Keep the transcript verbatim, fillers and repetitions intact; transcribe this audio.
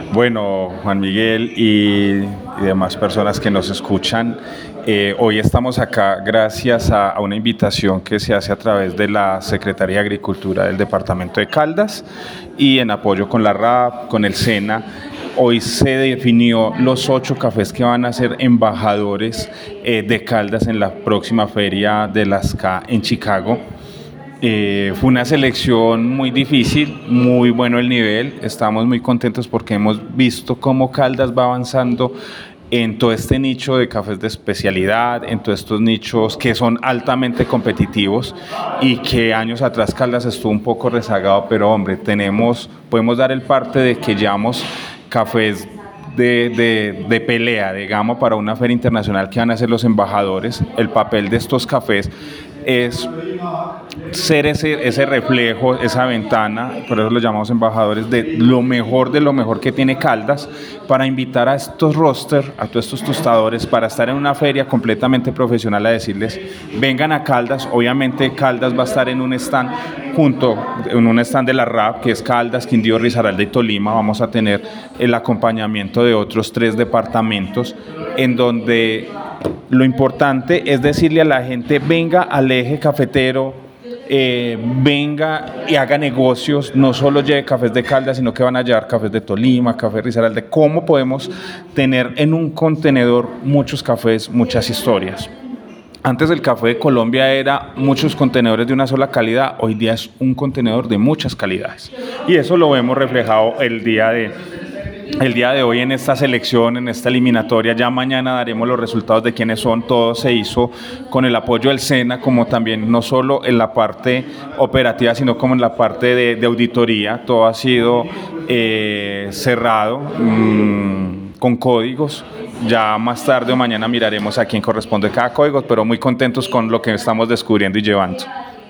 Bueno, Juan Miguel y, y demás personas que nos escuchan, eh, hoy estamos acá gracias a, a una invitación que se hace a través de la Secretaría de Agricultura del Departamento de Caldas y en apoyo con la R A P, con el SENA. Hoy se definió los ocho cafés que van a ser embajadores eh, de Caldas en la próxima feria de las C A en Chicago. Eh, fue una selección muy difícil, muy bueno el nivel, estamos muy contentos porque hemos visto cómo Caldas va avanzando en todo este nicho de cafés de especialidad, en todos estos nichos que son altamente competitivos y que años atrás Caldas estuvo un poco rezagado, pero hombre, tenemos, podemos dar el parte de que llevamos cafés De, de, de pelea, digamos, para una feria internacional que van a ser los embajadores. El papel de estos cafés es ser ese, ese reflejo, esa ventana, por eso los llamamos embajadores, de lo mejor de lo mejor que tiene Caldas, para invitar a estos roster, a todos estos tostadores, para estar en una feria completamente profesional a decirles, vengan a Caldas. Obviamente Caldas va a estar en un stand junto, en un stand de la R A P, que es Caldas, Quindío, Risaralda y Tolima. Vamos a tener el acompañamiento de otros tres departamentos, en donde lo importante es decirle a la gente, venga al eje cafetero, eh, venga y haga negocios, no solo lleve cafés de Caldas, sino que van a llevar cafés de Tolima, café de Risaralda. ¿Cómo podemos tener en un contenedor muchos cafés, muchas historias? Antes el café de Colombia era muchos contenedores de una sola calidad, hoy día es un contenedor de muchas calidades. Y eso lo vemos reflejado el día de El día de hoy en esta selección, en esta eliminatoria. Ya mañana daremos los resultados de quiénes son. Todo se hizo con el apoyo del SENA, como también no solo en la parte operativa, sino como en la parte de, de auditoría. Todo ha sido eh, cerrado mmm, con códigos. Ya más tarde o mañana miraremos a quién corresponde cada código, pero muy contentos con lo que estamos descubriendo y llevando.